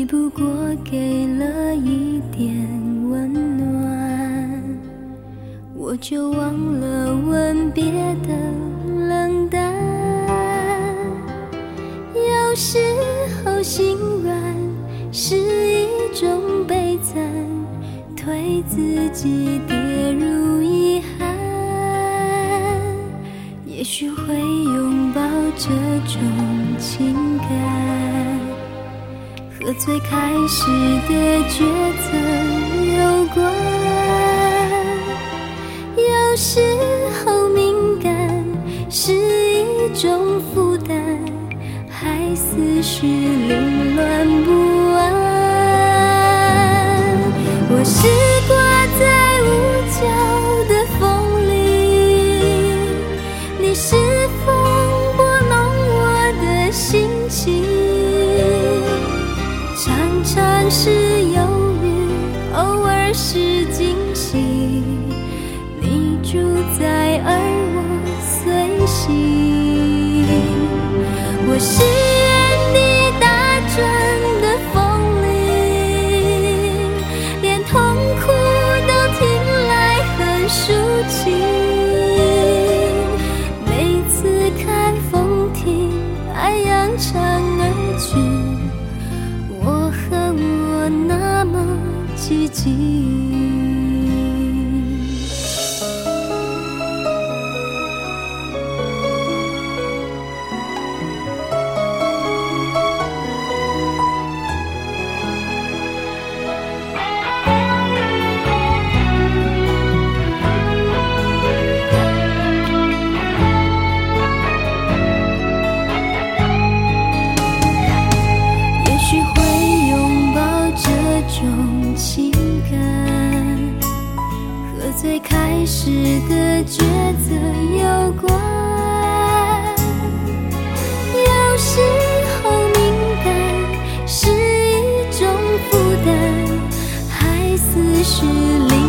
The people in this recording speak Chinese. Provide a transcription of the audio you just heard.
不过给了一点温暖，我就忘了吻别的冷淡。有时候心软是一种悲惨，推自己跌入遗憾。也许会拥抱这种情感，和最开始的抉择有关。有时候敏感是一种负担，害思绪凌乱不安。我是挂在屋角的风里，你是风拨弄我的心情，常常是忧郁，偶尔是惊喜，你主宰而我随行。我是原地打转的风铃，连痛苦都听来很抒情。每次看风停，爱扬长而去，我恨我那么寂静。最开始的抉择有关。有时候敏感是一种负担，害思绪凌